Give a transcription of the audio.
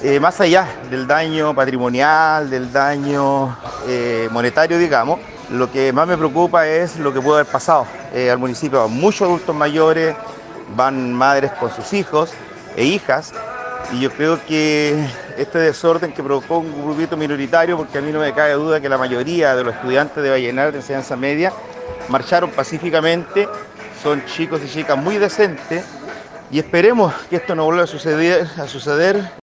Más allá del daño patrimonial, del daño monetario, digamos, lo que más me preocupa es lo que puede haber pasado. Al municipio van muchos adultos mayores, van madres con sus hijos e hijas, y yo creo que este desorden que provocó un grupito minoritario, porque a mí no me cabe duda que la mayoría de los estudiantes de Vallenar de enseñanza media marcharon pacíficamente, son chicos y chicas muy decentes, y esperemos que esto no vuelva a suceder